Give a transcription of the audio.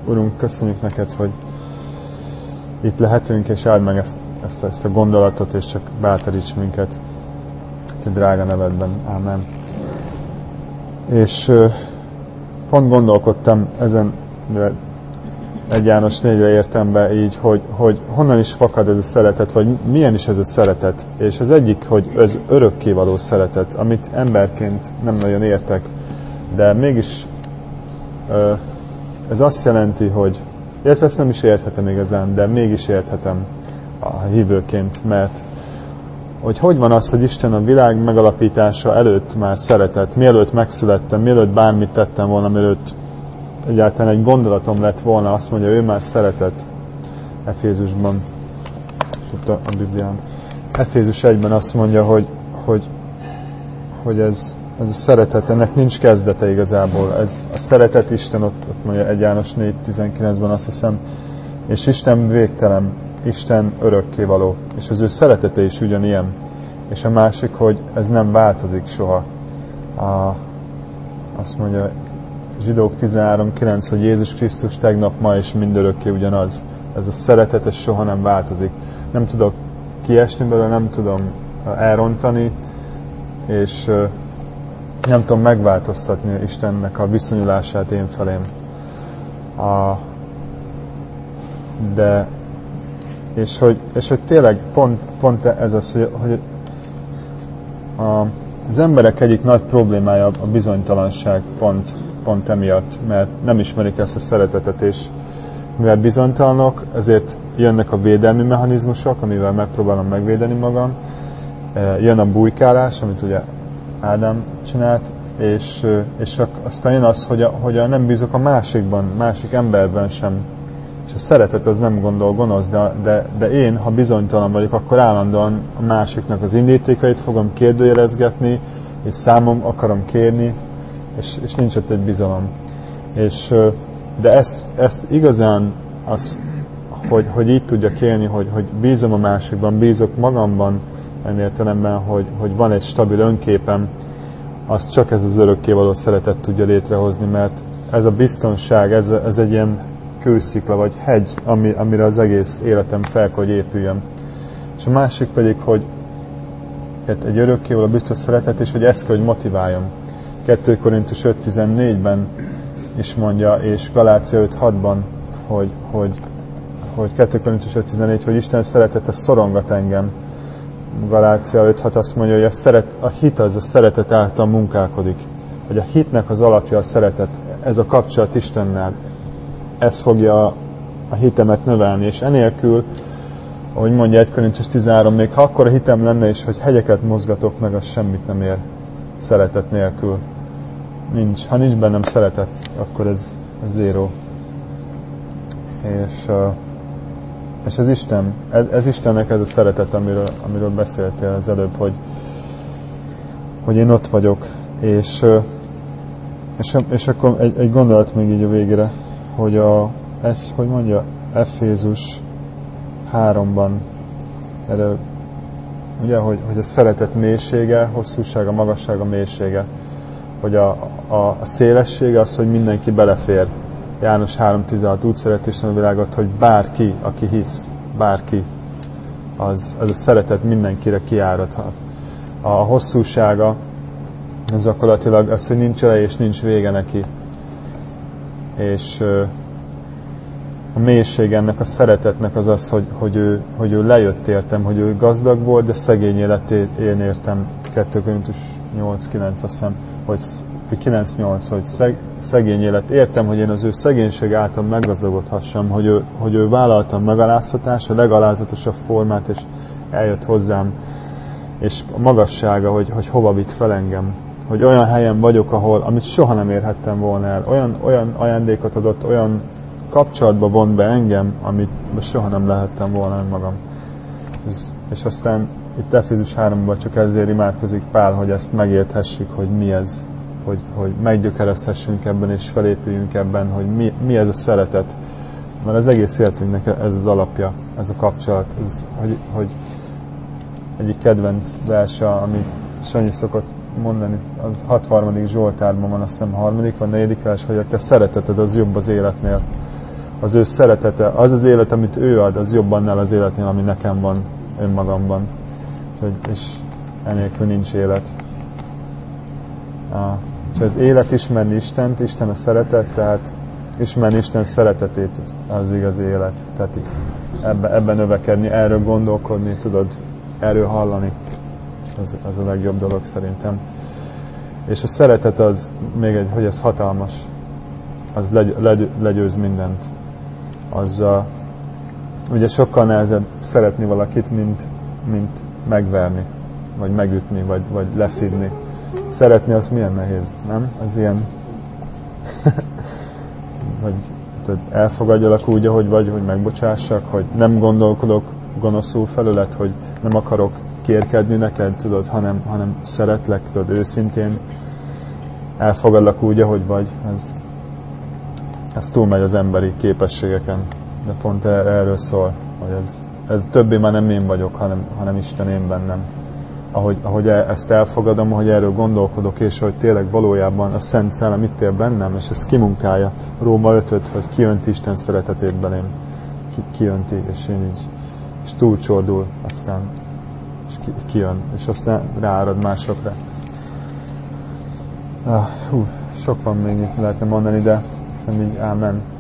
Urunk, köszönjük neked, hogy itt lehetünk, és áld meg ezt a gondolatot, és csak bátoríts minket te drága nevedben. Ámen. És pont gondolkodtam ezen, mivel 1 János 4-re értem be így, hogy honnan is fakad ez a szeretet, vagy milyen is ez a szeretet. És az egyik, hogy ez örökkévaló szeretet, amit emberként nem nagyon értek, de mégis ez azt jelenti, hogy illetve ezt nem is érthetem igazán, de mégis érthetem a hívőként, mert hogy van az, hogy Isten a világ megalapítása előtt már szeretett, mielőtt megszülettem, mielőtt bármit tettem volna, mielőtt egyáltalán egy gondolatom lett volna, azt mondja, ő már szeretett. Efézusban, a Biblián. Efézus 1-ben azt mondja, hogy ez a szeretet, ennek nincs kezdete igazából. Ez a szeretet Isten, ott mondja 1 János 4.19-ben azt hiszem, és Isten végtelen, Isten örökkévaló, és az ő szeretete is ugyanilyen. És a másik, hogy ez nem változik soha. Azt mondja Zsidók 13.9, hogy Jézus Krisztus tegnap, ma és mindörökké ugyanaz. Ez a szeretet, ez soha nem változik. Nem tudok kiesni belőle, nem tudom elrontani, és nem tudom megváltoztatni Istennek a viszonyulását én felém. És hogy tényleg pont ez az, hogy az emberek egyik nagy problémája a bizonytalanság pont emiatt, mert nem ismerik ezt a szeretetet, és mivel bizonytalanok, ezért jönnek a védelmi mechanizmusok, amivel megpróbálom megvédeni magam, jön a bujkálás, amit ugye Ádám csinált, és aztán jön az, hogy nem bízok a másikban, másik emberben sem. És a szeretet az nem gondol gonosz, de én, ha bizonytalan vagyok, akkor állandóan a másiknak az indítékait fogom kérdőjelezgetni, és számom akarom kérni, és nincs ott egy bizalom. De ezt igazán, hogy így tudjak élni, hogy bízom a másikban, bízok magamban, olyan értelemben, hogy van egy stabil önképem, azt csak ez az örökkévaló szeretet tudja létrehozni, mert ez a biztonság, ez egy ilyen kőszikla vagy hegy, amire az egész életem fel kell, hogy épüljön. És a másik pedig, hogy egy örökkévaló biztos szeretet, és hogy ezt kell, hogy motiváljam. 2 Korintus 5.14-ben is mondja, és Galácia 5.6-ban, hogy 2 Korintus 5.14, hogy Isten szeretete szorongat engem. Galácia 5.6 azt mondja, hogy a hit az a szeretet által munkálkodik. Hogy a hitnek az alapja a szeretet. Ez a kapcsolat Istennel. Ez fogja a hitemet növelni, és enélkül, ahogy mondja 1 Korintus 13, még ha akkor a hitem lenne is, hogy hegyeket mozgatok meg, az semmit nem ér szeretet nélkül. Ha nincs bennem szeretet, akkor ez zéró. És ez Isten, ez Istennek ez a szeretet, amiről beszéltél az előbb, hogy én ott vagyok, és akkor egy gondolat még így a végére, hogy hogy mondja, Efézus 3-ban, erre, ugye, hogy a szeretet mélysége, hosszúsága, magassága, mélysége, hogy a szélessége az, hogy mindenki belefér. János 3.16, úgy szeret Isten a világot, hogy bárki, aki hisz, bárki, az a szeretet mindenkire kiáradhat. A hosszúsága az gyakorlatilag az, hogy nincs eleje és nincs vége neki. És a mélység ennek a szeretetnek az az, hogy ő lejött értem, hogy ő gazdag volt, de szegény életét én értem. 2 Korintus 8.9, azt hiszem, hogy 9.8, hogy szegény élet. Értem, hogy én az ő szegénység által meggazdagodhassam, hogy ő vállalta a megaláztatás, a legalázatosabb formát, és eljött hozzám, és a magassága, hogy hova vitt fel engem. Hogy olyan helyen vagyok, amit soha nem érhettem volna el. Olyan ajándékot adott, olyan kapcsolatba vont be engem, amit soha nem lehettem volna magam. És aztán itt Efézus 3-ban csak ezért imádkozik Pál, hogy ezt megérthessük, hogy mi ez, hogy meggyökerezhessünk ebben, és felépüljünk ebben, hogy mi ez a szeretet. Mert az egész életünknek ez az alapja, ez a kapcsolat. Hogy egyik kedvenc verse, amit Sanyi szokott mondani, az 63. Zsoltárban van, azt hiszem 3. vagy 4. vers, hogy a te szereteted az jobb az életnél. az ő szeretete, az az élet, amit ő ad, az jobb annál az életnél, ami nekem van önmagamban. És enélkül nincs élet. És az élet ismerni Istent, Isten a szeretet, tehát ismerni Isten szeretetét az igazi élet. Tehát ebben növekedni, erről gondolkodni, tudod, erről hallani. Az a legjobb dolog szerintem. És a szeretet az még hogy ez hatalmas. Az legyőz mindent. Az ugye sokkal nehezebb szeretni valakit, mint megverni, vagy megütni, vagy leszidni. Szeretni az milyen nehéz, nem? Az ilyen hogy elfogadjalak úgy, ahogy vagy, hogy megbocsássak, hogy nem gondolkodok gonoszul felőled, hogy nem akarok kérkedni neked, tudod, hanem szeretlek, tudod, őszintén elfogadlak úgy, ahogy vagy. Ez túlmegy az emberi képességeken, de pont erről szól, hogy ez többé már nem én vagyok, hanem Isten én bennem. Ahogy ezt elfogadom, ahogy erről gondolkodok, és hogy tényleg valójában a Szent Szellem itt él bennem, és ez kimunkálja Róma 5-öt, hogy kiönti Isten szeretetét belém. Kiönti, és én így, és túlcsordul, aztán és kijön, és aztán ráárad másokra. Sok van még, mit lehetne mondani, de hiszem így, ámen.